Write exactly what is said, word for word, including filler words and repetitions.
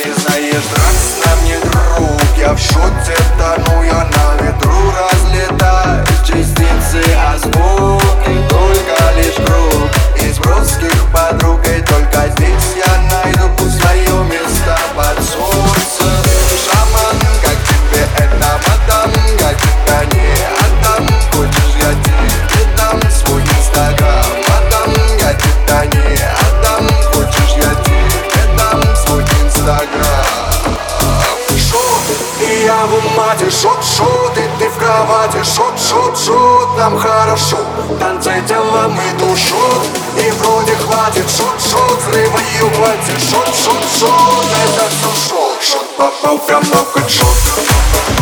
ты знаешь, раз на мне друг. Я в шоте тону, я на ветру разлетаюсь. Частицы озвучки, только лишь круг из русских подруг. И только здесь я найду свое место под солнцем. Шаман, как тебе это, мадам? Я тебя не отдам. Хочешь, я тебе дам свой инстаграм, мадам? Я тебя не отдам. Хочешь, я тебе дам свой инстаграм. Шут, и я в умате, шут, шут. И ты в кровати, шут, шут, шут. Нам хорошо, танцы телом и душу. И вроде хватит, шут, шут. Взрываю хватит, шут, шут, шут. Это все шут, шут попал прямо в шут.